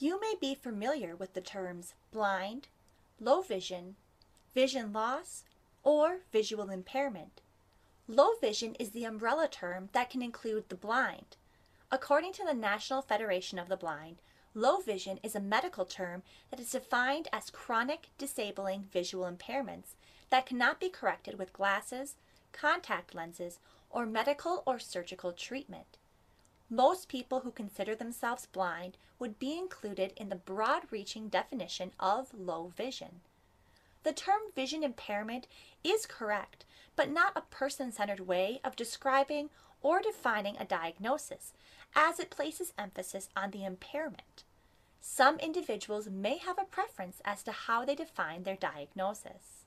You may be familiar with the terms blind, low vision, vision loss, or visual impairment. Low vision is the umbrella term that can include the blind. According to the National Federation of the Blind, low vision is a medical term that is defined as chronic disabling visual impairments that cannot be corrected with glasses, contact lenses, or medical or surgical treatment. Most people who consider themselves blind would be included in the broad-reaching definition of low vision. The term vision impairment is correct, but not a person-centered way of describing or defining a diagnosis, as it places emphasis on the impairment. Some individuals may have a preference as to how they define their diagnosis.